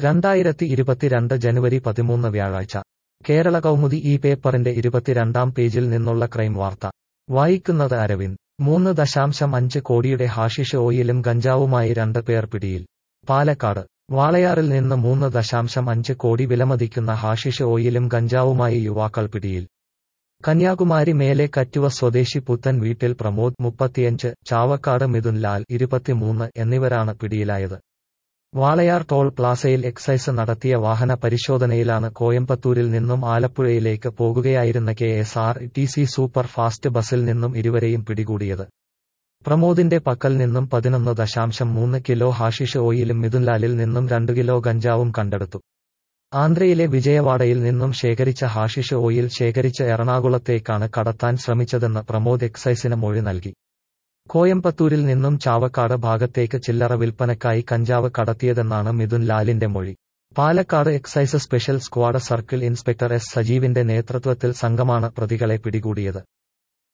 2022 ജനുവരി 13 വ്യാഴാഴ്ച കേരള കൗമുദി ഈ പേപ്പറിന്റെ 22-ാം പേജിൽ നിന്നുള്ള ക്രൈം വാർത്ത. വായിക്കുന്നത് അരവിന്ദ്. 3.5 കോടിയുടെ ഹാഷിഷ് ഓയിലും ഗഞ്ചാവുമായി 2 പേർ പിടിയിൽ. പാലക്കാട്. വാളയാറിൽ നിന്ന് 3.5 കോടി വിലമതിക്കുന്ന ഹാഷിഷ് ഓയിലും ഗഞ്ചാവുമായി യുവാക്കൾ പിടിയിൽ. കന്യാകുമാരി മേലെ കറ്റുവ സ്വദേശി പുത്തൻ വീട്ടിൽ പ്രമോദ് 35, ചാവക്കാട് മിഥുൻ ലാൽ 23 എന്നിവരാണ് പിടിയിലായത്. വാളയാർ ടോൾ പ്ലാസയിൽ എക്സൈസ് നടത്തിയ വാഹന പരിശോധനയിലാണ് കോയമ്പത്തൂരിൽ നിന്നും ആലപ്പുഴയിലേക്ക് പോകുകയായിരുന്ന KSRTC സൂപ്പർ ഫാസ്റ്റ് ബസിൽ നിന്നും ഇരുവരെയും പിടികൂടിയത്. പ്രമോദിന്റെ പക്കൽ നിന്നും 11.3 കിലോ ഹാഷിഷ് ഓയിലും മിഥുൻലാലിൽ നിന്നും 2 കിലോ ഗഞ്ചാവും കണ്ടെടുത്തു. ആന്ധ്രയിലെ വിജയവാഡയിൽ നിന്നും ശേഖരിച്ച ഹാഷിഷ് ഓയിൽ ശേഖരിച്ച് എറണാകുളത്തേക്കാണ് കടത്താൻ ശ്രമിച്ചതെന്ന് പ്രമോദ് എക്സൈസിന് മൊഴി നൽകി. കോയമ്പത്തൂരിൽ നിന്നും ചാവക്കാട് ഭാഗത്തേക്ക് ചില്ലറ വിൽപ്പനക്കായി കഞ്ചാവ് കടത്തിയതെന്നാണ് മിഥുൻ ലാലിന്റെ മൊഴി. Palakkad excise special squad circle inspector S സജീവിന്റെ നേതൃത്വത്തിൽ സംഘമാണ് പ്രതികളെ പിടികൂടിയത്.